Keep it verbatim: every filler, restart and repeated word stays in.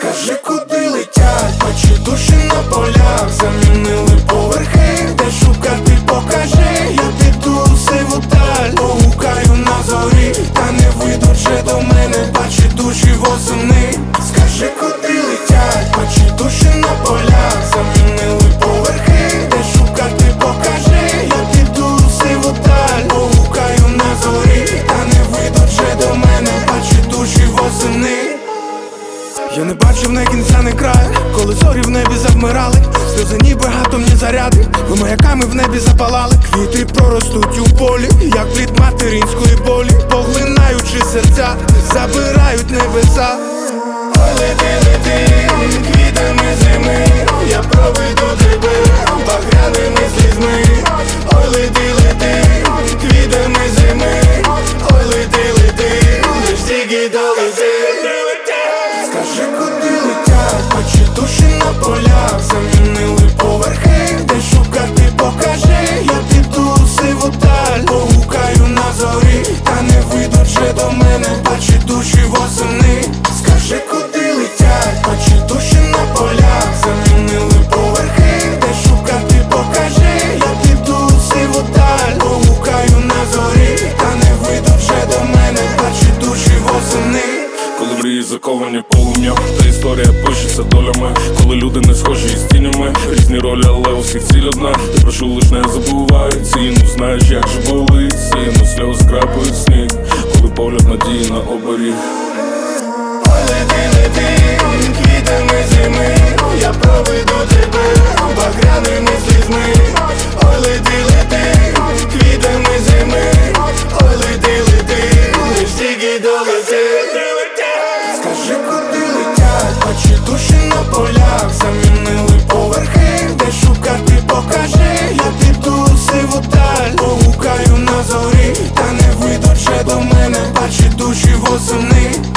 Скажи, куди летять очі душі на полях, замінили поверхи, де шукати покажи. Я піду у сиву даль, погукаю на зорі, та не вийдуть вже до мене, бачі душі восени. Скажи, куди летять очі душі на полях, замінили поверхи, де шукати покажи. Я піду у сиву даль, погукаю на зорі, та не вийдуть вже до мене, бачі душі восени. Я не бачив не кінця, не краю, коли зорі в небі завмирали, сльози ніби атомні заряди, ви маяками в небі запалали. Квіти проростуть у полі, як плід материнської болі, поглинаючи серця, забирають небеса. Ой, лети, лети, квітами зими, я проведу тебе багряними слізьми. Ой, лети, лети, квітами зими, ой, лети, лети, лиш тільки долети. Скажи, куди летять очі душі на полях, замінили поверхи, де шукати покажи. Я піду у сиву даль, погукаю на зорі, та не вийдуть вже до мене, бачі душі восени. Скажи, куди летять очі душі на полях, замінили поверхи, де шукати покажи. Я піду у сиву даль, погукаю на зорі, та не вийдуть вже до мене, бачі душі восени. Коли мрії заковані полум'ям, та історія пишеться долями. Коли люди не схожі із тінями, різні ролі, але у всіх ціль одна. Я прошу, лиш не забувай ціну, знаєш, як же болить сину, сльоз крапають сніг, коли погляд надії на оберіг. Ой, лети, лети, квітами зими, я проведу тебе багряними слізьми. Ой, лети, лети, квітами зими, ой, лети, лети, лиш тільки долети. Скажи, куди летять очі душі на полях, замінили поверхи, де шукати покажи. Я піду у сиву даль, погукаю на зорі, та не вийдуть вже до мене, бачі душі восени.